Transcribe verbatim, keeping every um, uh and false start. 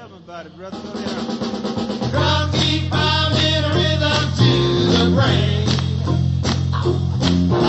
Tell them about it, brother. Go ahead. Drums keep pounding a rhythm to the brain.